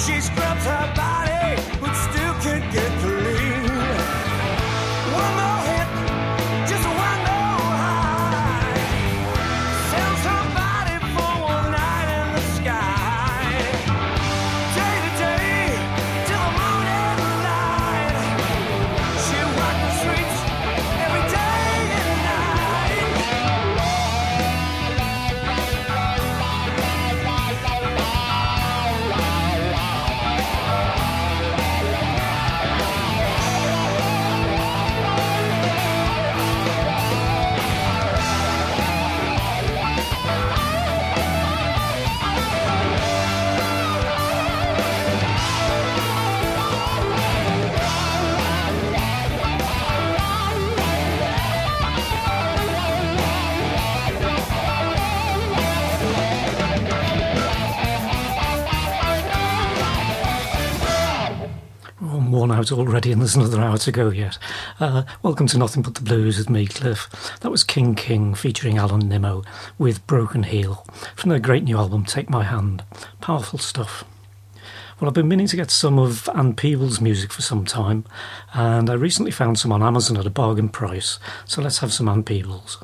She scrubs her body, but still can't get clean. One more hit, just one more high. Sells her body for one night in the sky. Day to day, till the morning light. She walked the streets every day and night. I'm worn out already and there's another hour to go yet. Welcome to Nothing But the Blues with me, Cliff. That was King King featuring Alan Nimmo with Broken Heel from their great new album Take My Hand. Powerful stuff. Well, I've been meaning to get some of Ann Peebles' music for some time, and I recently found some on Amazon at a bargain price, so let's have some Ann Peebles.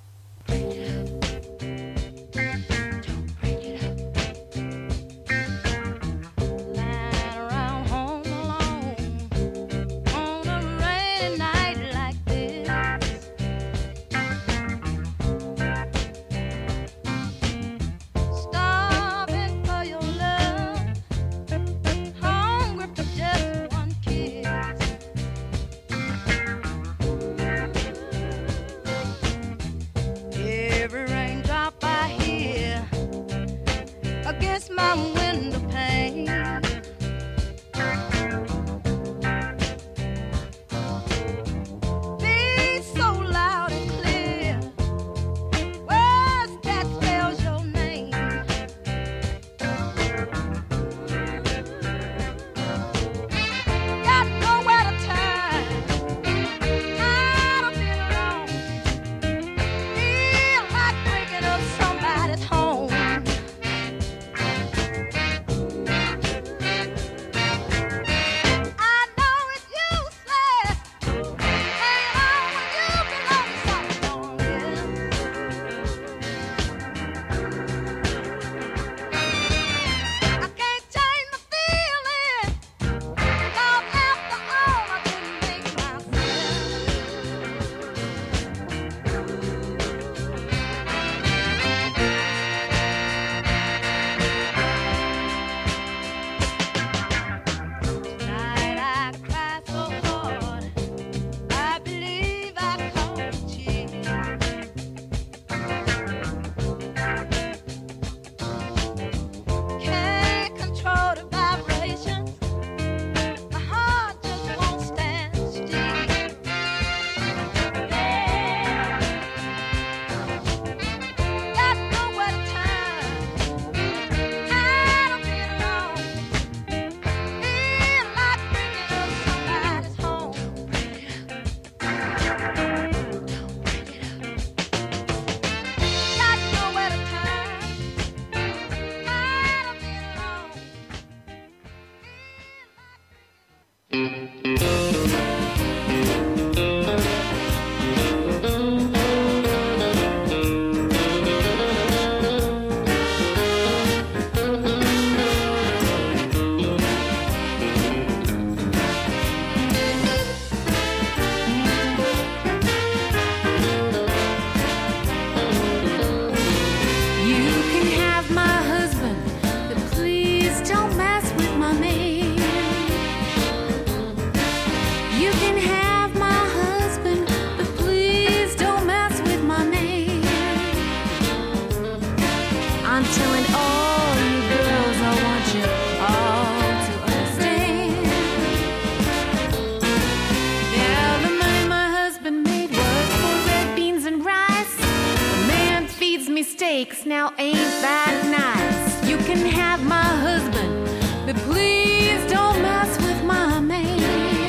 Mistakes now ain't that nice. You can have my husband, but please don't mess with my man.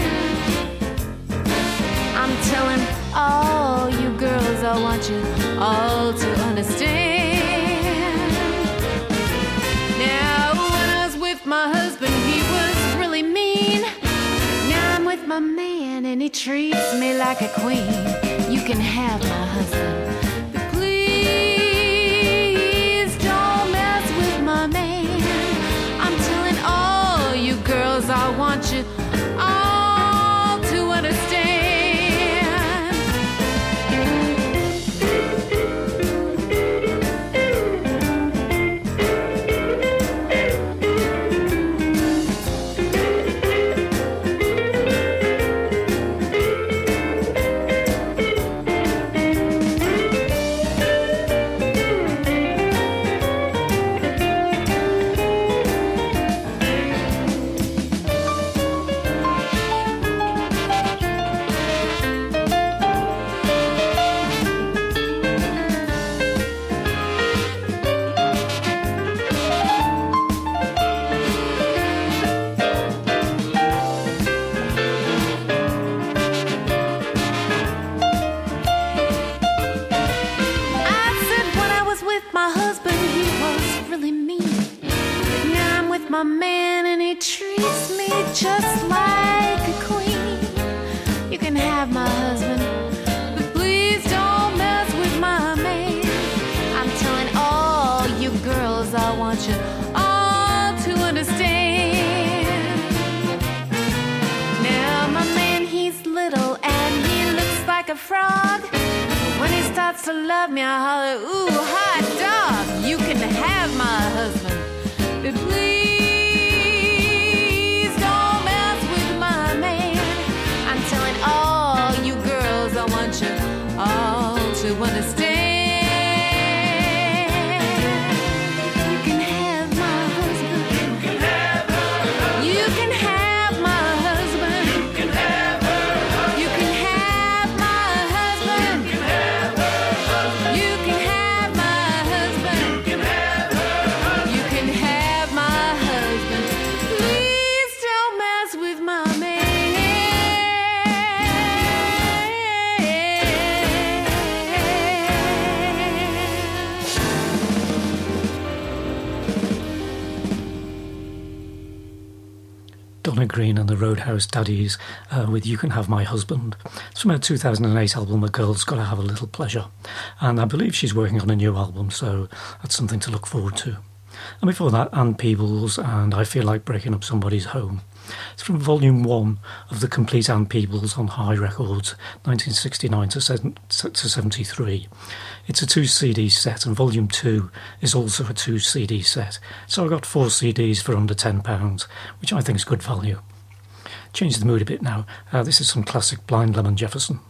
I'm telling all you girls, I want you all to understand. Now when I was with my husband, my man and he treats me like a queen. You can have my husband, but please don't mess with my man. I'm telling all you girls I want you all to understand. My man and he treats me just like a queen. You can have my husband, but please don't mess with my man. I'm telling all you girls I want you all to understand. Now my man, he's little and he looks like a frog. When he starts to love me, I holler, ooh, hot dog. You can have my husband, but please all you girls, I want you all to understand. You can have my husband. You can have her husband. You can have my husband. You can have her husband. You can have my husband. You can have her husband. You can have my husband. You can have her husband. You can have my husband. Please don't mess with my man. Donna Green and the Roadhouse Daddies with You Can Have My Husband. It's from her 2008 album, A Girl's Gotta Have a Little Pleasure. And I believe she's working on a new album, so that's something to look forward to. And before that, Ann Peebles and I Feel Like Breaking Up Somebody's Home. It's from Volume 1 of the complete Ann Peebles on High Records, 1969 to 73. It's a 2-CD set, and Volume 2 is also a 2-CD set. So I got 4 CDs for under £10, which I think is good value. Change the mood a bit now. This is some classic Blind Lemon Jefferson.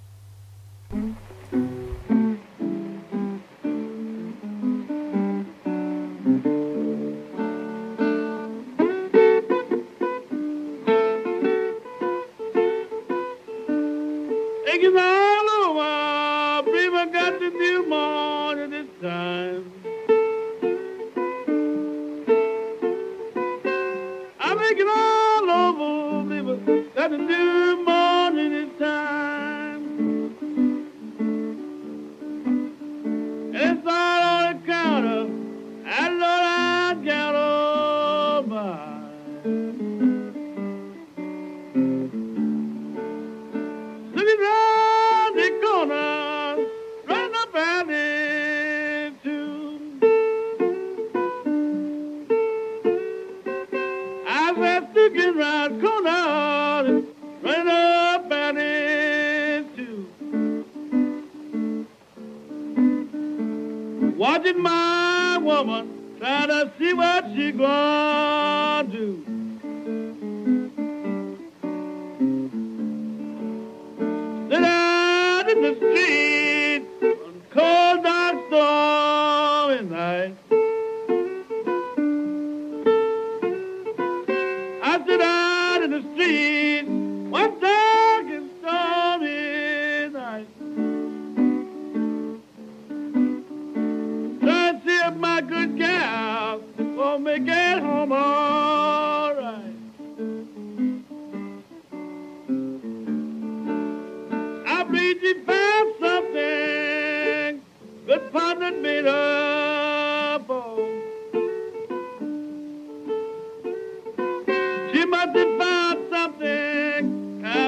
Watching my woman, trying to see what she gonna do. Sit out in the street on cold dark stormy night. I sit out in the street one dark and stormy night. My good gal will make it home all right. I believe she found something good partner made up on. She must have found something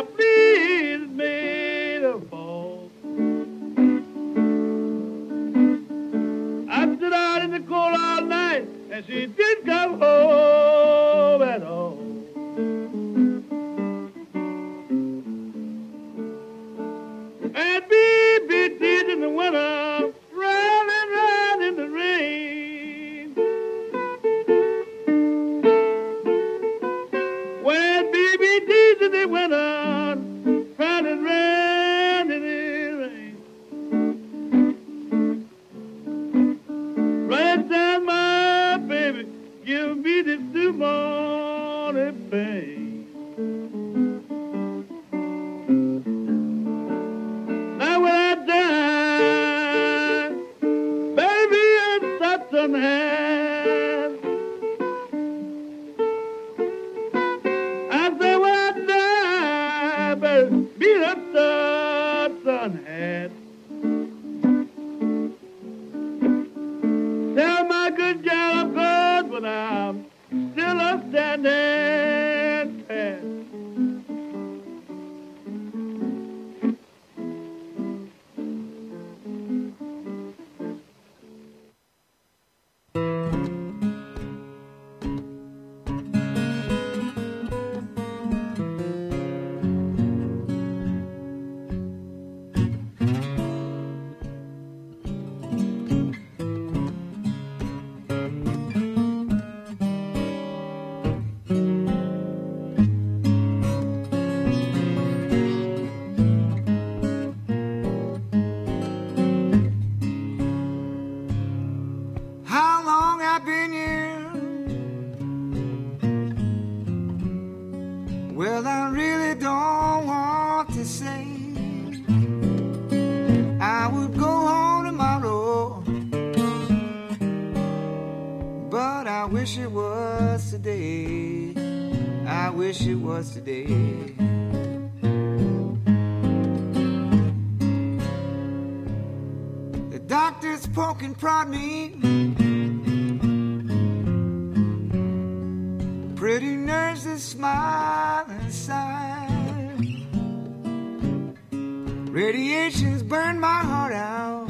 it went on, cried and ran in the rain. Right down my baby, give me this new morning pain. Now when I die, baby, I'm such an hand. I say when I die, baby, be a such an hand. Tell my good girl I'm good, but I'm still a standing pat. How long I've been here? Well, I really don't want to say. I would go home tomorrow, but I wish it was today. I wish it was today. The doctors poke and prod me. Pretty nurses smile and sigh. Radiations burn my heart out.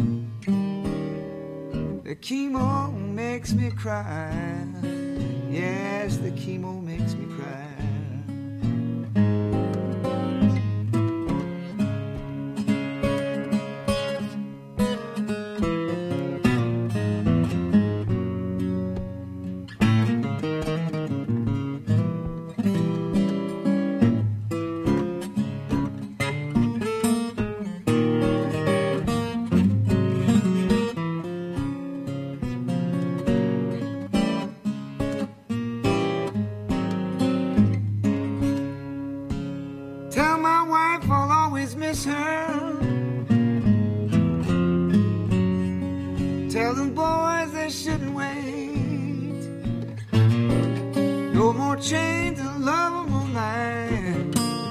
The chemo makes me cry. Yes, the chemo makes me cry. Tell my wife I'll always miss her. Tell them boys they shouldn't wait. No more chains and love all night.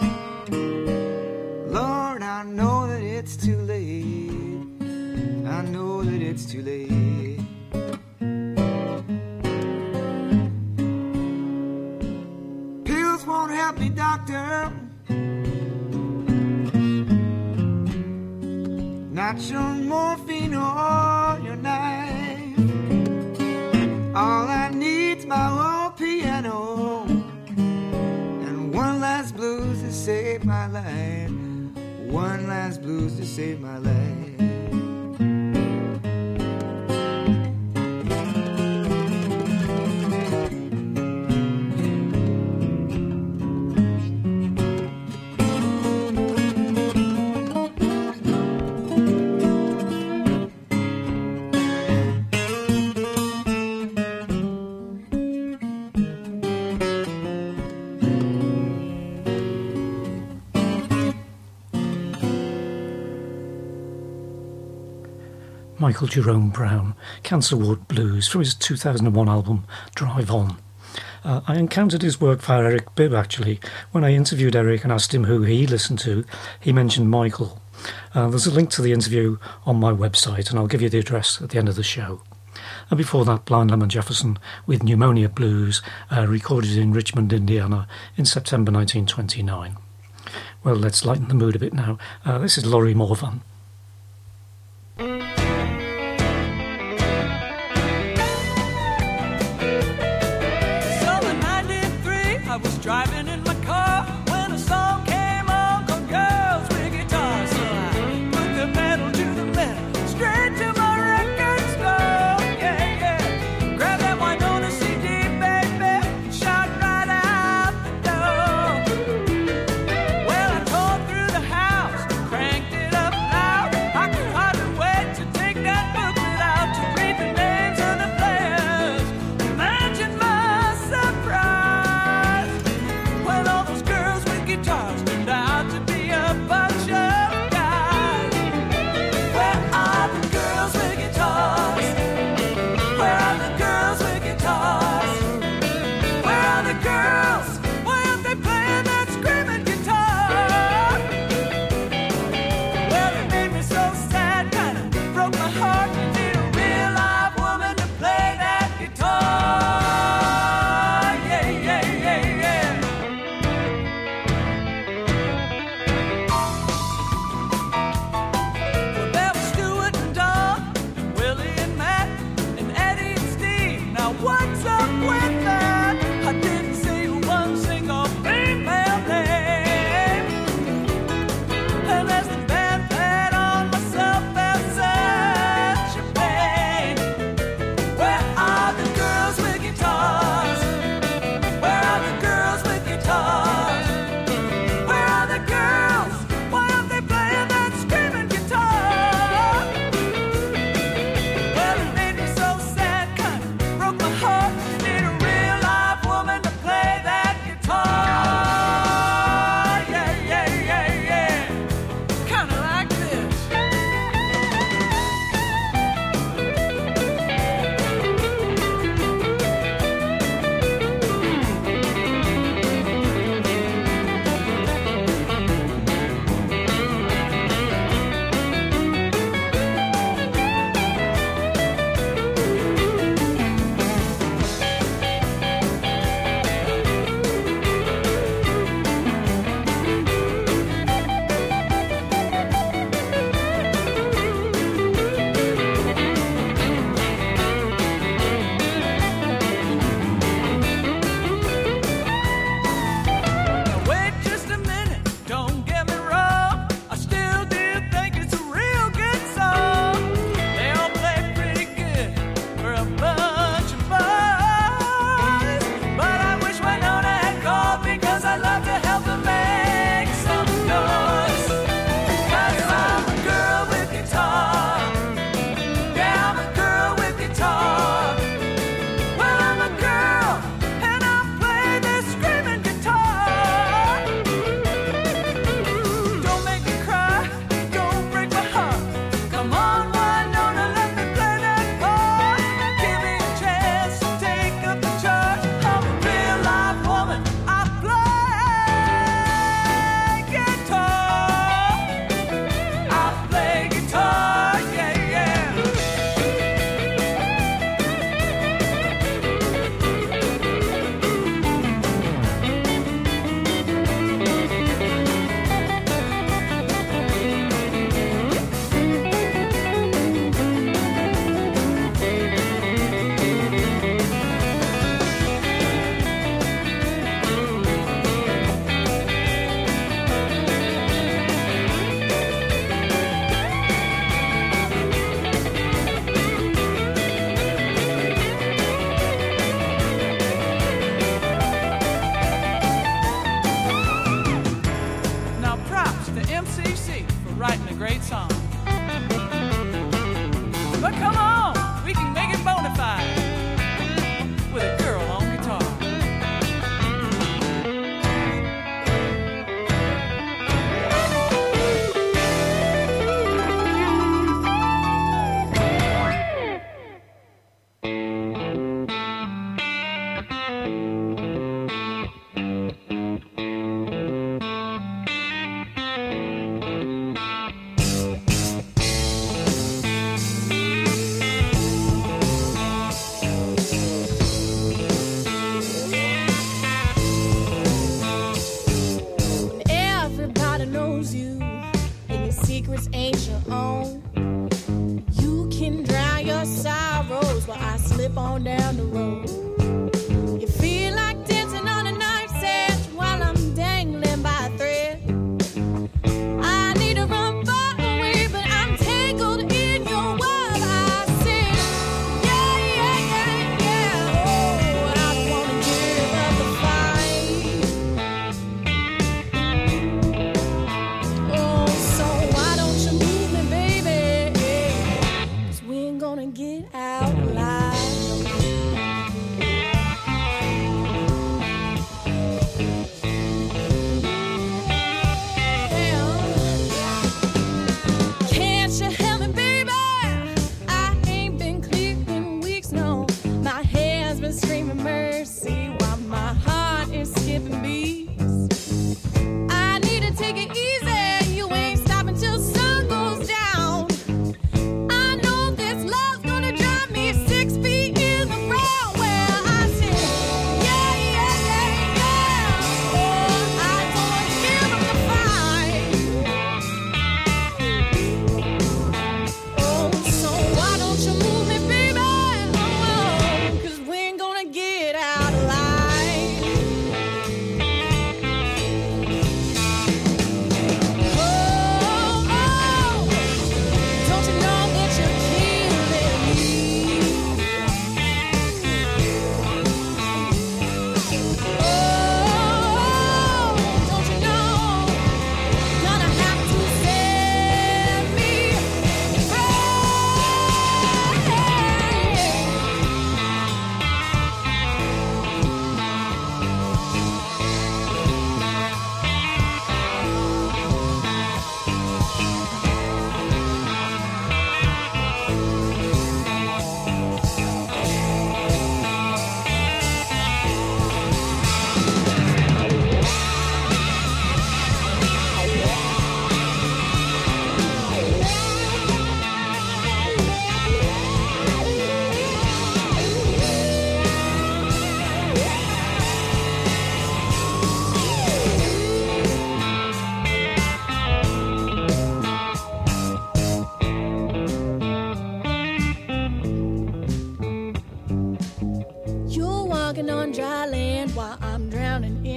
Lord, I know that it's too late. I know that it's too late. Pills won't help me, doctor. Not your morphine or your knife. All I need's my old piano and one last blues to save my life. One last blues to save my life. Michael Jerome Brown, Cancer Ward Blues, from his 2001 album Drive On. I encountered his work via Eric Bibb, actually. When I interviewed Eric and asked him who he listened to, he mentioned Michael. There's a link to the interview on my website, and I'll give you the address at the end of the show. And before that, Blind Lemon Jefferson with Pneumonia Blues, recorded in Richmond, Indiana in September 1929. Well, let's lighten the mood a bit now. This is Laurie Morvan. I was driving in my car when a song came on, called Girls with Guitars. So I put the pedal to the metal, straight to my record store. Yeah, yeah. Grab that Winona CD, baby, shot right out the door.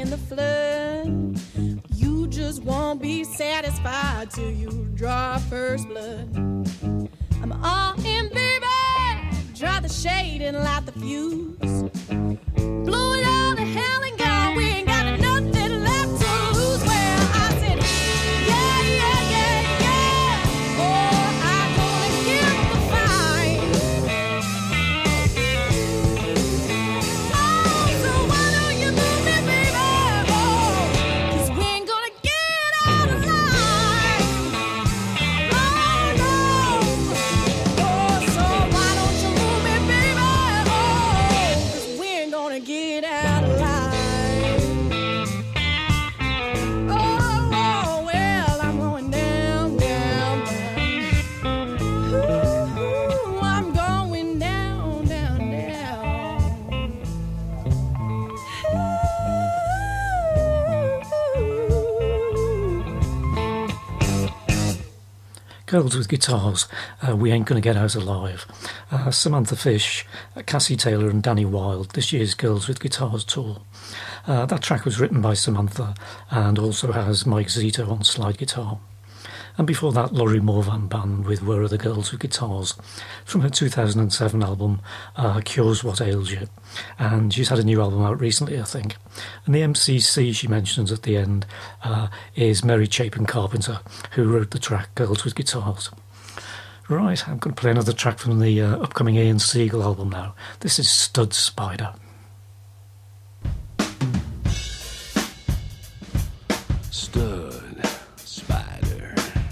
in the flood. You just won't be satisfied till you draw first blood. I'm all in, baby. Draw the shade and light the fuse. Blow it all to hell and gone. We ain't got nothing left to lose. Well, I said, yeah, yeah, yeah, yeah. Oh, I'm gonna give the fight. Oh, so why don't you move me, baby? Oh, 'cause we ain't gonna get out alive. Oh, no. Oh, so why don't you move me, baby? Oh, 'cause we ain't gonna get out alive. Oh, well, I'm going down, down, down. Ooh, I'm going down, down, down. Girls with Guitars, We Ain't Gonna Get Out Alive. Samantha Fish, Cassie Taylor and Danny Wilde, this year's Girls with Guitars tour. That track was written by Samantha and also has Mike Zito on slide guitar. And before that, Laurie Morvan Band with Where Are the Girls with Guitars from her 2007 album Cures What Ails You. And she's had a new album out recently, I think. And the MCC she mentions at the end is Mary Chapin Carpenter, who wrote the track Girls with Guitars. Right, I'm going to play another track from the upcoming Ian Siegel album now. This is Stud Spider. Stud Spider.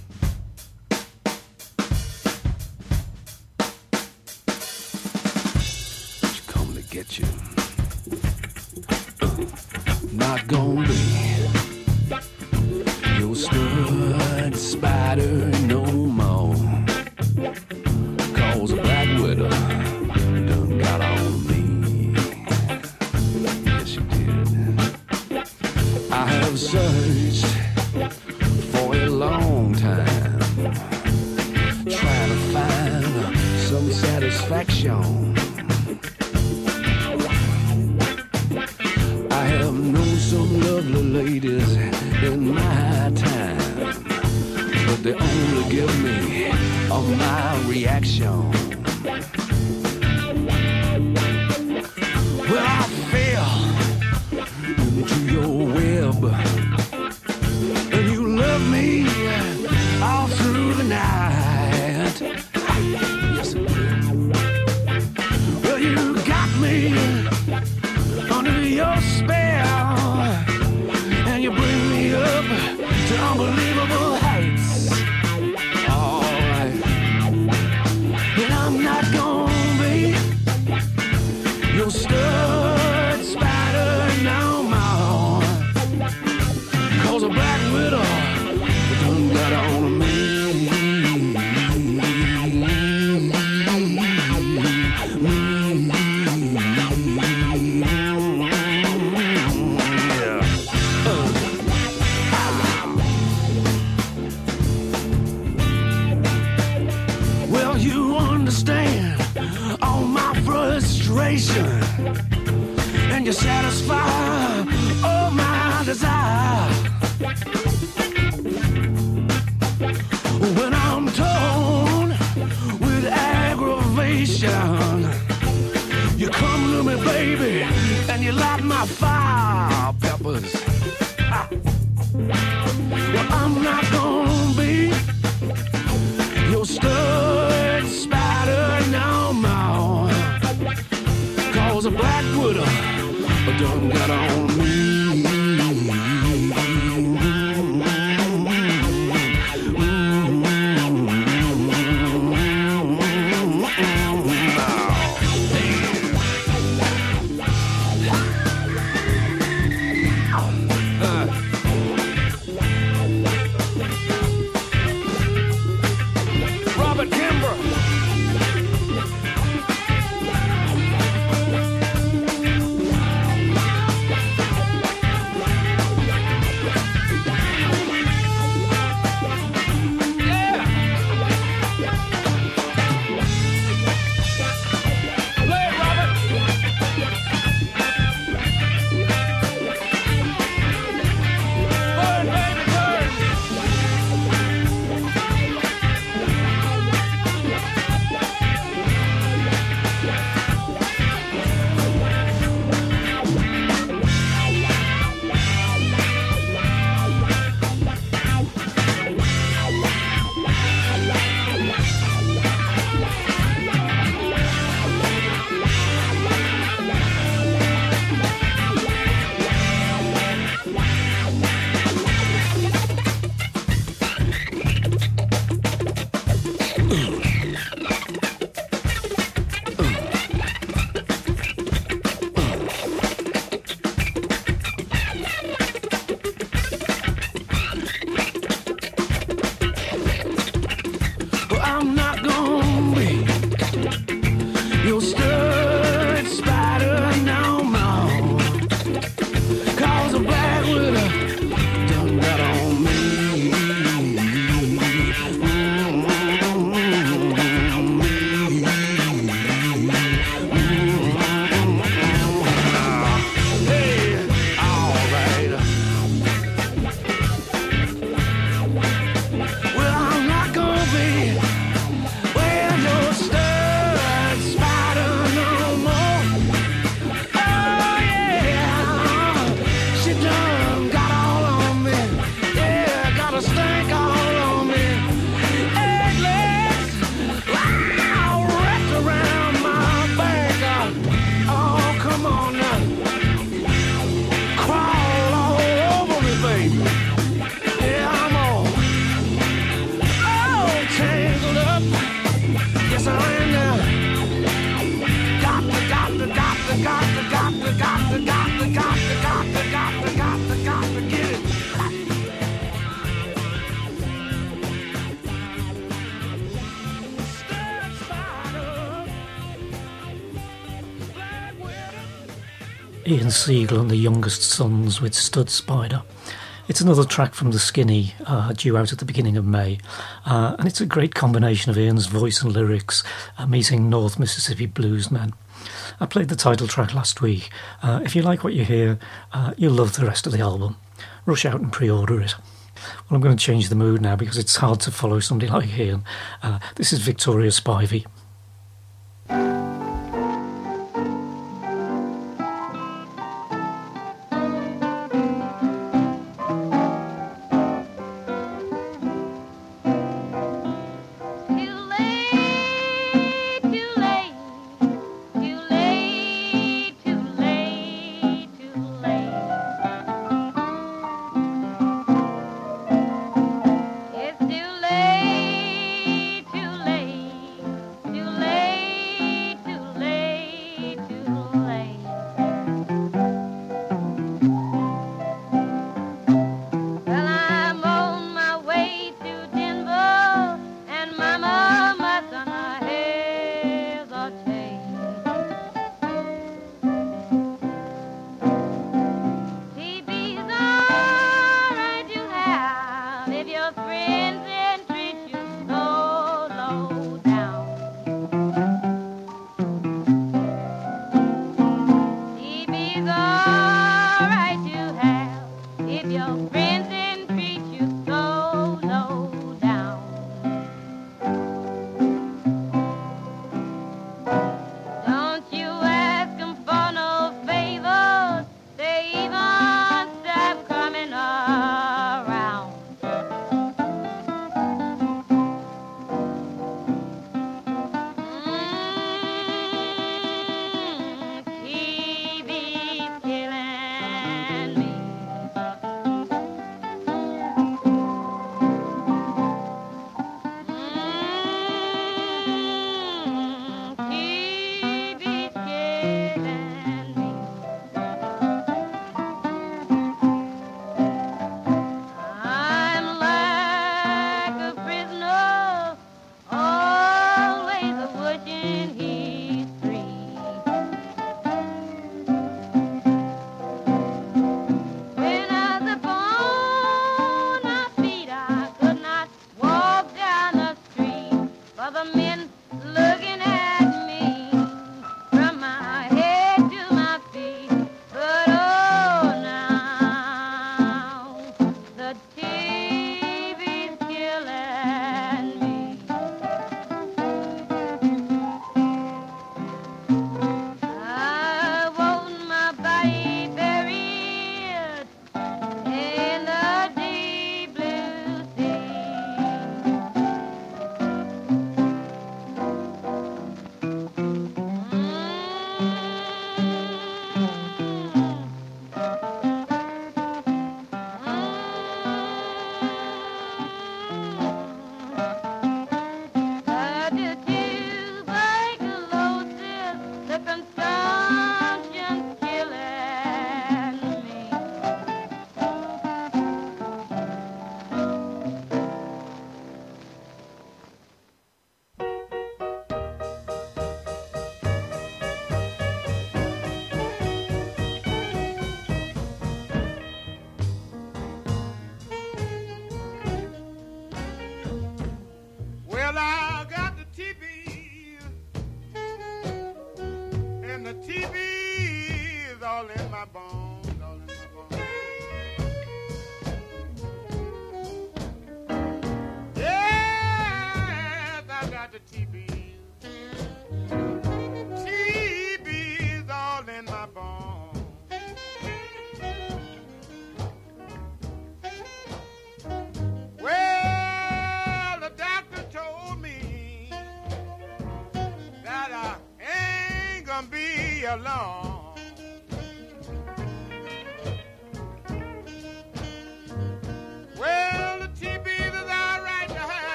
She coming to get you. Not gonna be your stud spider no more. 'Cause a black widow done got on me. Yes, she did. I have searched for a long time, trying to find some satisfaction. I have known some lovely ladies in my time, but they only give me my reaction. Well, I fell into your web, and you love me all through the night. Yes, it did. Well, you got me under your spell, and you bring me up to unbelievable heights. All right, and I'm not gonna be your stud spider no more. 'Cause a black widow done got on me. Well, you understand all my frustration, and you satisfy all my desire. When I'm torn with aggravation, you come to me, baby, and you light my fire peppers. Well, I'm not gonna be your stud spider no more. 'Cause a black widow done got on me. Ian Siegel and the Youngest Sons with Stud Spider. It's another track from The Skinny, due out at the beginning of May, and it's a great combination of Ian's voice and lyrics meeting North Mississippi bluesmen. I played the title track last week. If you like what you hear, you'll love the rest of the album. Rush out and pre-order it. Well, I'm going to change the mood now because it's hard to follow somebody like Ian. This is Victoria Spivey.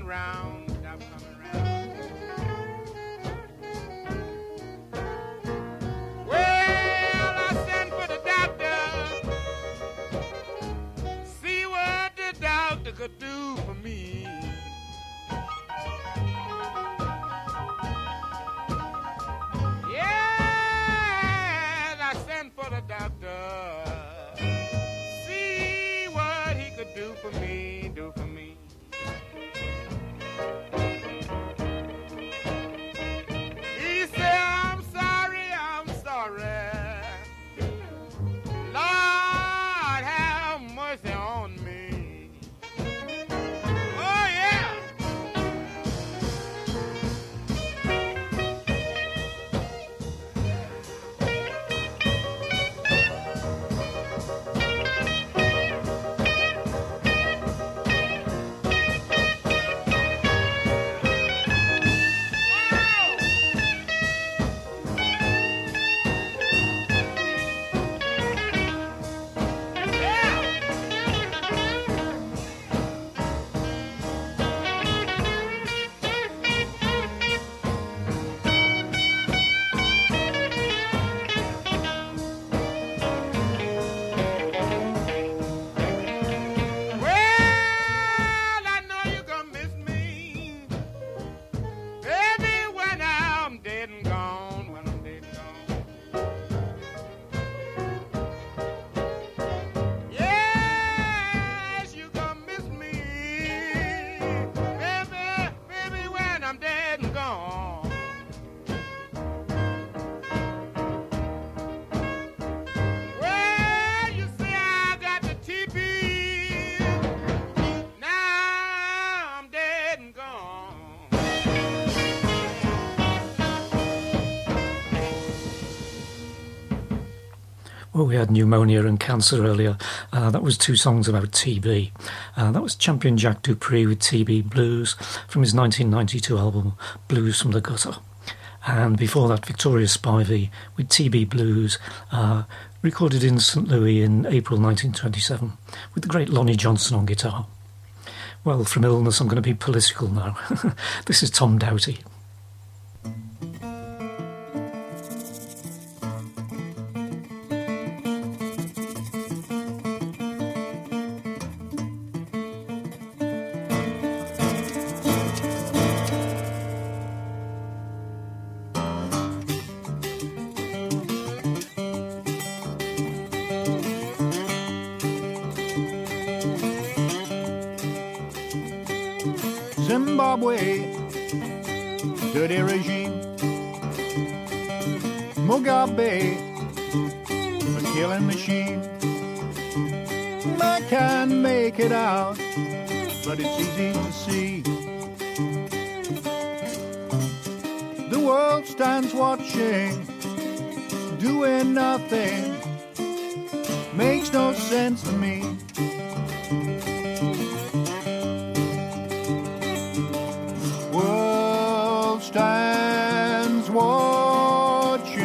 coming round, stop coming round. Well, I sent for the doctor, see what the doctor could do for me. Yes, I sent for the doctor, see what he could do for me, do for me. He said, I'm sorry, I'm sorry. Lord, have mercy on me. Oh, yeah. Well, I know you're gonna miss me, baby, when I'm dead and gone, when I'm dead and gone. Yes, you're gonna miss me, baby, when I'm dead and gone. Well, you see, I got the TB. Now I'm dead and gone. Well, we had pneumonia and cancer earlier. That was two songs about TB. That was champion Jack Dupree with TB Blues from his 1992 album Blues from the Gutter. And before that, Victoria Spivey with TB Blues, recorded in St. Louis in April 1927 with the great Lonnie Johnson on guitar. Well, from illness, I'm going to be political now. This is Tom Doughty. Zimbabwe, dirty regime. Mugabe, a killing machine. I can't make it out, but it's easy to see. The world stands watching, doing nothing. Makes no sense to me. World stands watching,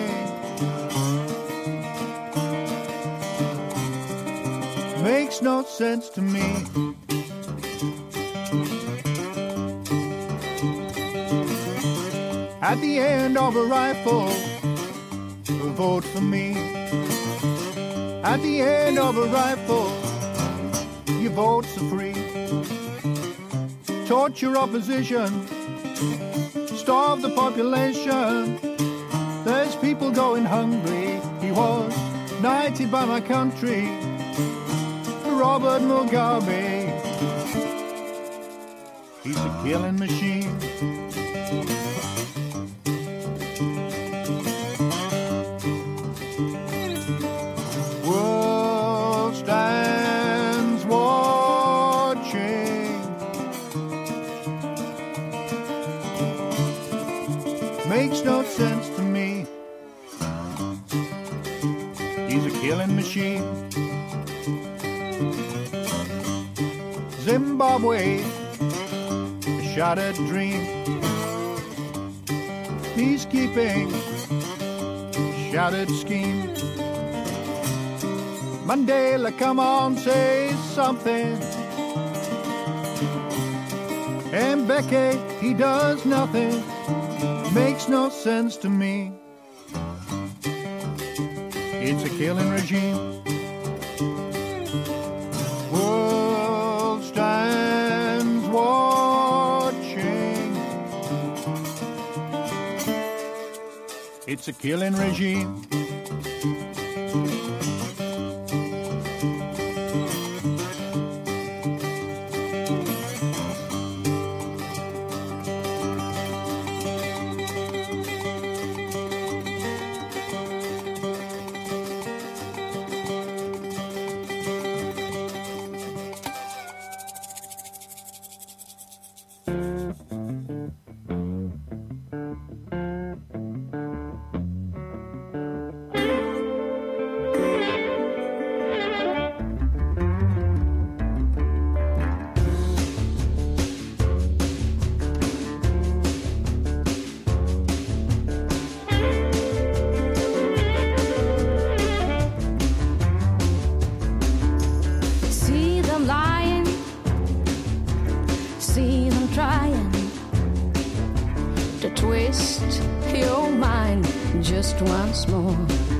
makes no sense to me. At the end of a rifle, vote for me. At the end of a rifle, your votes are free. Torture opposition, starve the population. There's people going hungry. He was knighted by my country, Robert Mugabe. He's a killing machine. World stands watching, makes no sense to me. He's a killing machine. Zimbabwe, a shattered dream. Peacekeeping, shattered scheme. Mandela, come on, say something. And Becky, he does nothing, makes no sense to me. It's a killing regime. World stands watching. It's a killing regime. See them lying, see them trying to twist your mind just once more.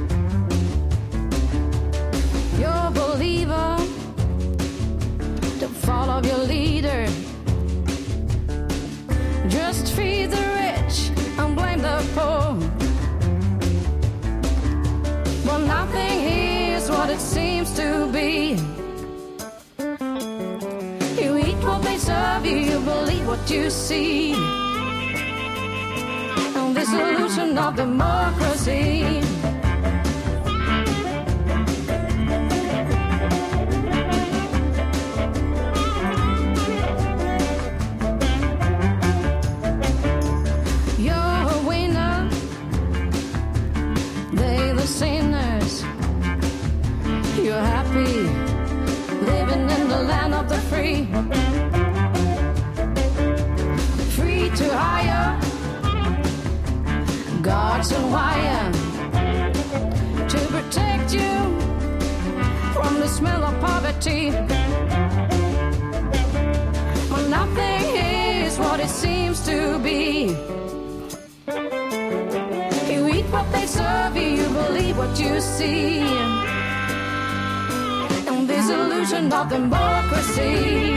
You're a believer to follow your leader. Just feed the rich and blame the poor. Well, nothing is what it seems to be. You eat what they serve you, you believe what you see. And this illusion of democracy. You're a winner, they the sinners. You're happy living in the land of the free. Free to hire guards and wire to protect you from the smell of poverty. Well, nothing is what it seems to be. You eat what they serve you, you believe what you see. And this illusion of democracy.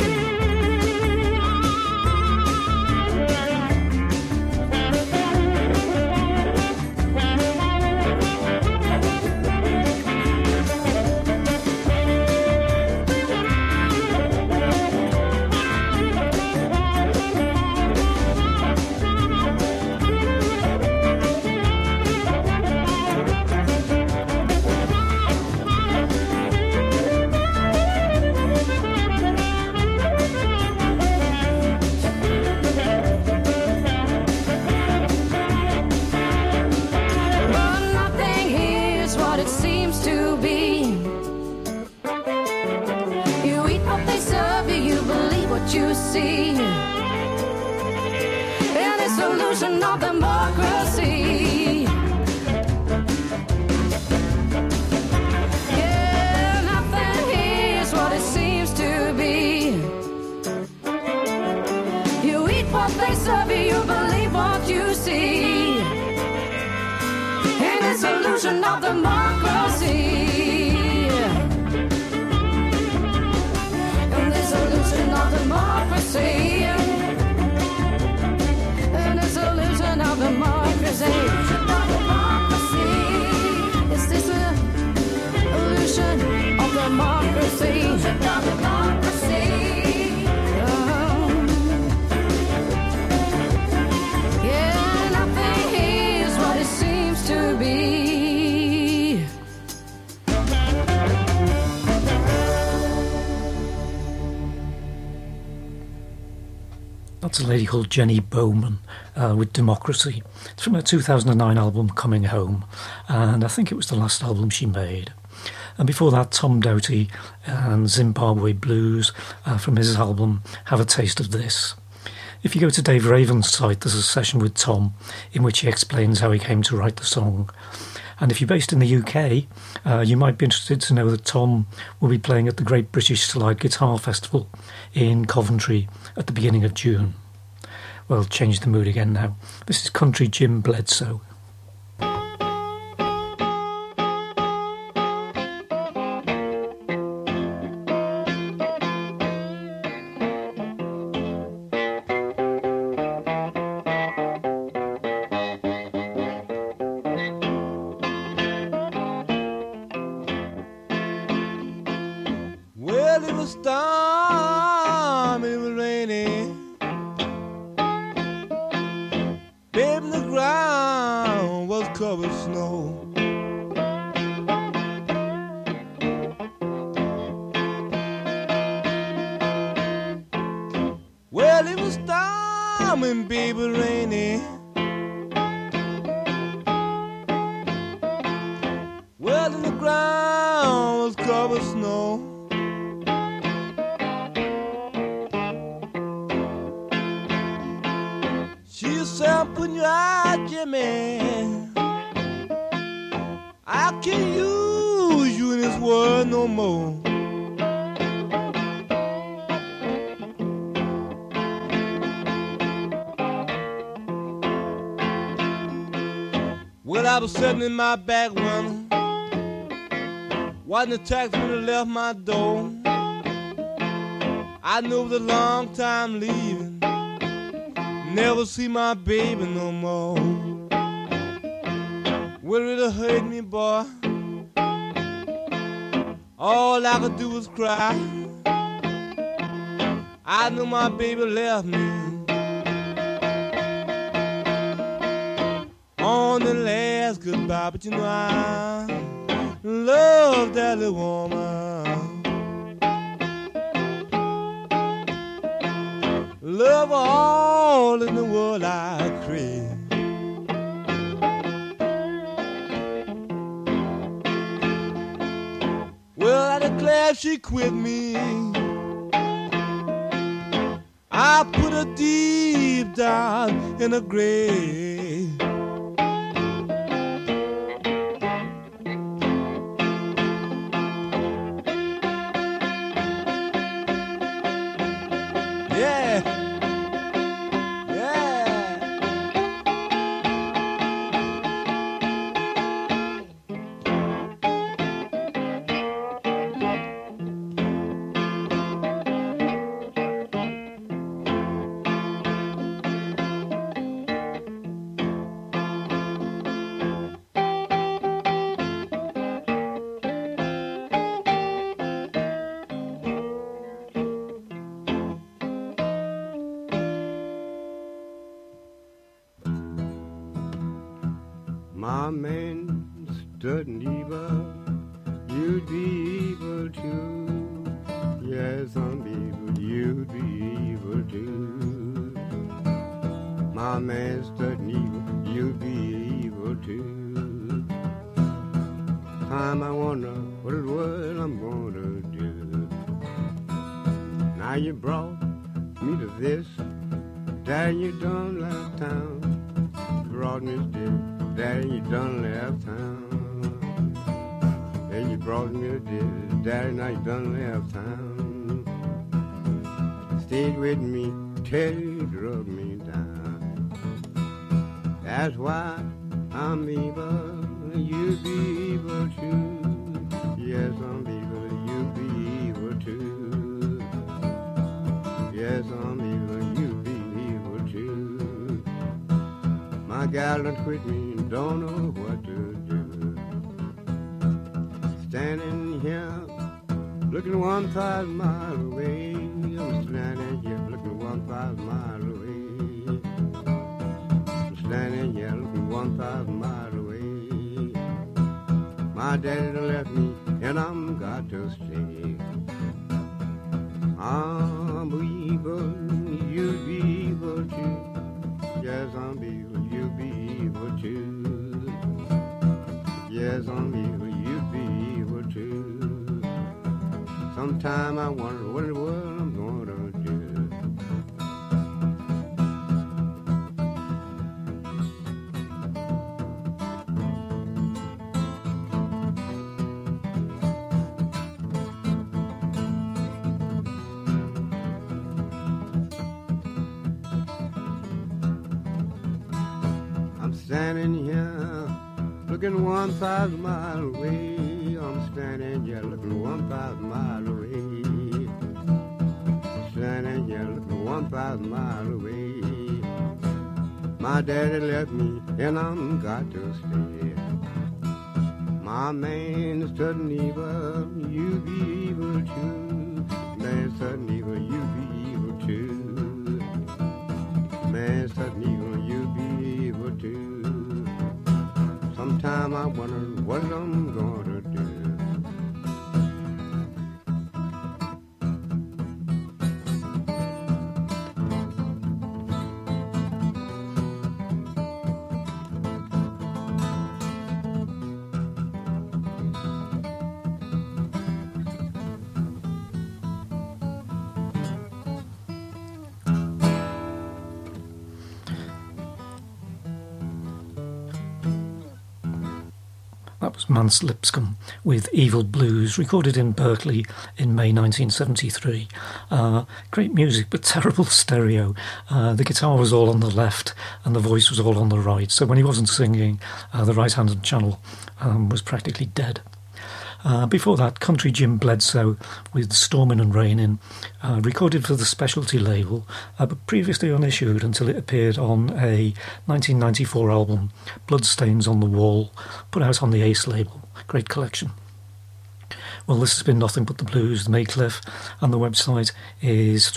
But nothing is what it seems to be. You eat what they serve you, you believe what you see. And it's illusion of democracy. Yeah, nothing is what it seems to be. You eat what they serve you, you believe what you see. And it's illusion of democracy. And this illusion of democracy. And it's illusion of democracy. Is this an illusion of democracy? Yeah, nothing is what it seems to be. That's a lady called Jenny Bowman with Democracy. It's from her 2009 album Coming Home, and I think it was the last album she made. And before that, Tom Doughty and Zimbabwe Blues from his album Have a Taste of This. If you go to Dave Raven's site, there's a session with Tom in which he explains how he came to write the song. And if you're based in the UK, you might be interested to know that Tom will be playing at the Great British Slide Guitar Festival in Coventry at the beginning of June. Well, change the mood again now. This is Country Jim Bledsoe. Well, it was storm, it was raining. Baby, the ground was covered with snow. Well, it was storming, baby, raining. Well, the ground was covered with snow. She said, put your eye, Jimmy. I can't use you in this world no more. Well, I was sitting in my back window, watching the taxi when it left my door. I knew it was a long time leaving, never see my baby no more. Well, it really hurt me, boy. All I could do was cry. I knew my baby left me on the last goodbye, but you know I love that little woman. Love all in the world I crave. Well, I declare she quit me. I put her deep down in a grave. Yeah. My man stood evil, you'd be evil too. Yes, some evil, you'd be evil too. My man stood evil, you'd be evil too. Time I wonder what it was I'm gonna do. Now you brought me to this, that you done last time. Brought me to this. Daddy, you done left town. Then you brought me to this. Daddy, now you done left town. Stayed with me till you drug me down. That's why I'm evil. You be evil too. Yes, I'm evil. You be evil too. Yes, I'm evil. You be evil too. My gal done quit me. Don't know what to do. Standing here, looking 1,000 miles away. I'm standing here, looking 1,000 miles away. I'm standing here, looking 1,000 miles away. My daddy done left me, and I'm got to stay. I'm evil, you be evil too. Yes, I'm evil, you be evil too. Yes, I'm evil, you be evil too. Sometime I wonder what in the world I'm gonna do. standing here, looking 1,000 miles away. I'm standing here, looking 1,000 miles away. Standing here, looking 1,000 miles away. My daddy left me, and I'm got to stay. My man is certain evil, you be evil too. Man, certain evil, you be evil too. Man, certain evil, you be evil too. Sometime I wonder what I'm gonna do. That was Mance Lipscomb with Evil Blues, recorded in Berkeley in May 1973. Great music, but terrible stereo. The guitar was all on the left and the voice was all on the right, so when he wasn't singing, the right-handed channel was practically dead. Before that, Country Jim Bledsoe with Stormin' and Rainin', recorded for the Specialty label, but previously unissued until it appeared on a 1994 album, Bloodstains on the Wall, put out on the Ace label. Great collection. Well, this has been Nothing But The Blues, the Maycliffe, and the website is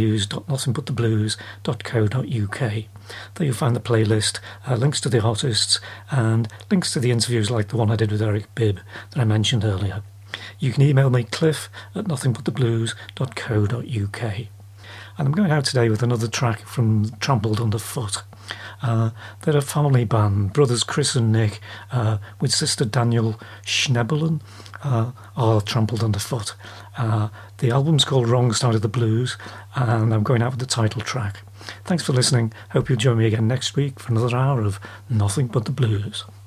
www.nothingbuttheblues.co.uk. There you'll find the playlist, links to the artists, and links to the interviews like the one I did with Eric Bibb that I mentioned earlier. You can email me, cliff@nothingbuttheblues.co.uk. And I'm going out today with another track from Trampled Underfoot. They're a family band, brothers Chris and Nick, with sister Daniel Schnebelen, are Trampled Underfoot. The album's called Wrong Side of the Blues, and I'm going out with the title track. Thanks for listening. Hope you'll join me again next week for another hour of Nothing But The Blues.